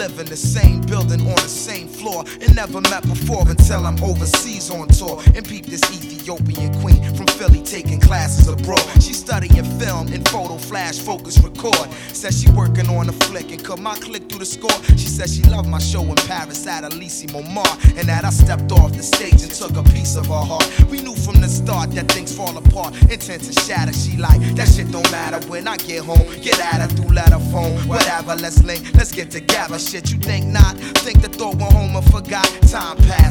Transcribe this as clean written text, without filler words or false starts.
live in the same building on the same floor, and never met before until I'm overseas on tour. And peep this Ethiopian queen from Philly taking classes abroad. She studying film and photo, flash, focus, record. Says she working on a flick and cut my click through the score. She said she loved my show in Paris at Elysee Montmartre, and that I stepped off the stage and took a piece of her heart. We knew from the start that things fall apart, intent to shatter. She like, that shit don't matter when I get home. Get at her through letter phone, whatever, let's link, let's get together. Shit, you think not? Think the thought went home and forgot. Time passed.